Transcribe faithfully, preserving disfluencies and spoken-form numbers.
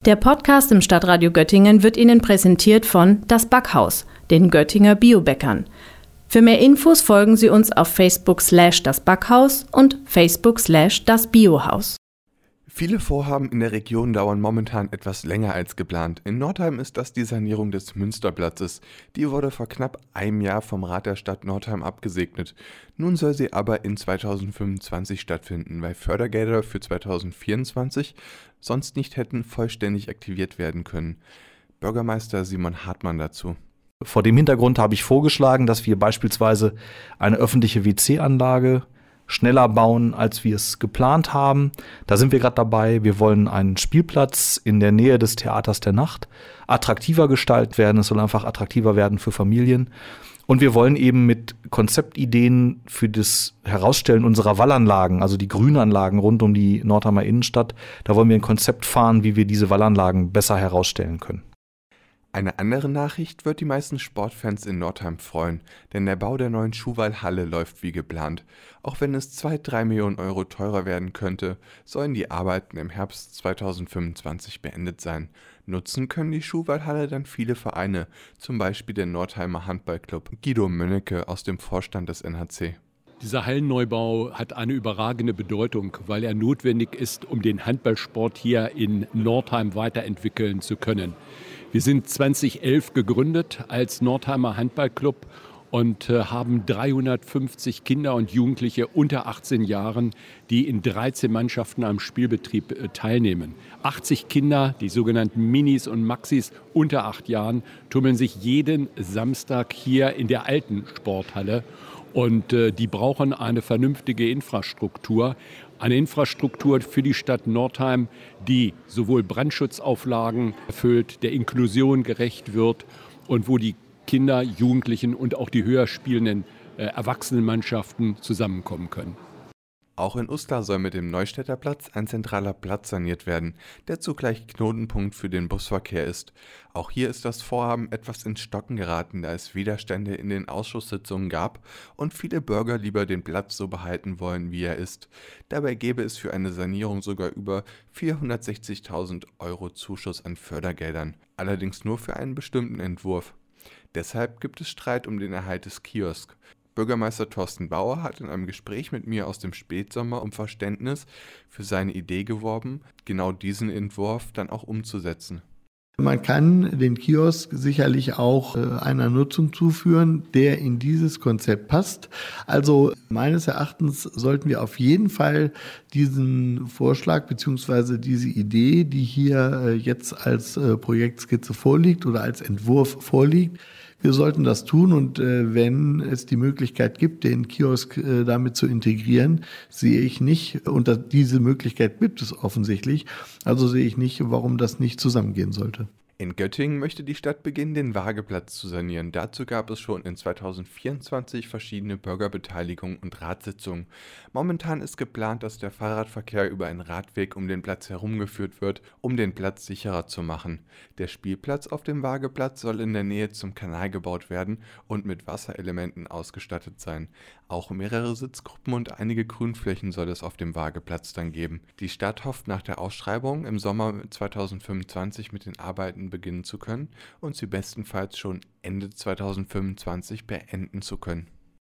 Der Podcast im Stadtradio Göttingen wird Ihnen präsentiert von Das Backhaus, den Göttinger Biobäckern. Für mehr Infos folgen Sie uns auf Facebook slash das Backhaus und Facebook slash das Biohaus. Viele Vorhaben in der Region dauern momentan etwas länger als geplant. In Nordheim ist das die Sanierung des Münsterplatzes. Die wurde vor knapp einem Jahr vom Rat der Stadt Nordheim abgesegnet. Nun soll sie aber in zweitausendfünfundzwanzig stattfinden, weil Fördergelder für zweitausendvierundzwanzig sonst nicht hätten vollständig aktiviert werden können. Bürgermeister Simon Hartmann dazu. Vor dem Hintergrund habe ich vorgeschlagen, dass wir beispielsweise eine öffentliche W C-Anlage schneller bauen, als wir es geplant haben. Da sind wir gerade dabei. Wir wollen einen Spielplatz in der Nähe des Theaters der Nacht attraktiver gestaltet werden. Es soll einfach attraktiver werden für Familien. Und wir wollen eben mit Konzeptideen für das Herausstellen unserer Wallanlagen, also die Grünanlagen rund um die Nordheimer Innenstadt, da wollen wir ein Konzept fahren, wie wir diese Wallanlagen besser herausstellen können. Eine andere Nachricht wird die meisten Sportfans in Nordheim freuen, denn der Bau der neuen Schuhwall-Halle läuft wie geplant. Auch wenn es zwei bis drei Millionen Euro teurer werden könnte, sollen die Arbeiten im Herbst zweitausendfünfundzwanzig beendet sein. Nutzen können die Schuhwall-Halle dann viele Vereine, zum Beispiel der Nordheimer Handballclub. Guido Mönnecke aus dem Vorstand des N H C. Dieser Hallenneubau hat eine überragende Bedeutung, weil er notwendig ist, um den Handballsport hier in Nordheim weiterentwickeln zu können. Wir sind zweitausendelf gegründet als Nordheimer Handballclub und äh, haben dreihundertfünfzig Kinder und Jugendliche unter achtzehn Jahren, die in dreizehn Mannschaften am Spielbetrieb äh, teilnehmen. achtzig Kinder, die sogenannten Minis und Maxis unter acht Jahren, tummeln sich jeden Samstag hier in der alten Sporthalle. Und äh, die brauchen eine vernünftige Infrastruktur. Eine Infrastruktur für die Stadt Nordheim, die sowohl Brandschutzauflagen erfüllt, der Inklusion gerecht wird und wo die Kinder, Jugendlichen und auch die höher spielenden äh, Erwachsenenmannschaften zusammenkommen können. Auch in Uslar soll mit dem Neustädter Platz ein zentraler Platz saniert werden, der zugleich Knotenpunkt für den Busverkehr ist. Auch hier ist das Vorhaben etwas ins Stocken geraten, da es Widerstände in den Ausschusssitzungen gab und viele Bürger lieber den Platz so behalten wollen, wie er ist. Dabei gäbe es für eine Sanierung sogar über vierhundertsechzigtausend Euro Zuschuss an Fördergeldern, allerdings nur für einen bestimmten Entwurf. Deshalb gibt es Streit um den Erhalt des Kiosks. Bürgermeister Thorsten Bauer hat in einem Gespräch mit mir aus dem Spätsommer um Verständnis für seine Idee geworben, genau diesen Entwurf dann auch umzusetzen. Man kann den Kiosk sicherlich auch äh, einer Nutzung zuführen, der in dieses Konzept passt. Also meines Erachtens sollten wir auf jeden Fall diesen Vorschlag bzw. diese Idee, die hier äh, jetzt als äh, Projektskizze vorliegt oder als Entwurf vorliegt, wir sollten das tun und äh, wenn es die Möglichkeit gibt, den Kiosk äh, damit zu integrieren, sehe ich nicht, und das, diese Möglichkeit gibt es offensichtlich, also sehe ich nicht, warum das nicht zusammengehen sollte. In Göttingen möchte die Stadt beginnen, den Wageplatz zu sanieren. Dazu gab es schon in zweitausendvierundzwanzig verschiedene Bürgerbeteiligungen und Ratssitzungen. Momentan ist geplant, dass der Fahrradverkehr über einen Radweg um den Platz herumgeführt wird, um den Platz sicherer zu machen. Der Spielplatz auf dem Wageplatz soll in der Nähe zum Kanal gebaut werden und mit Wasserelementen ausgestattet sein. Auch mehrere Sitzgruppen und einige Grünflächen soll es auf dem Wageplatz dann geben. Die Stadt hofft nach der Ausschreibung im Sommer zweitausendfünfundzwanzig mit den Arbeiten beginnen zu können und sie bestenfalls schon Ende zweitausendfünfundzwanzig beenden zu können.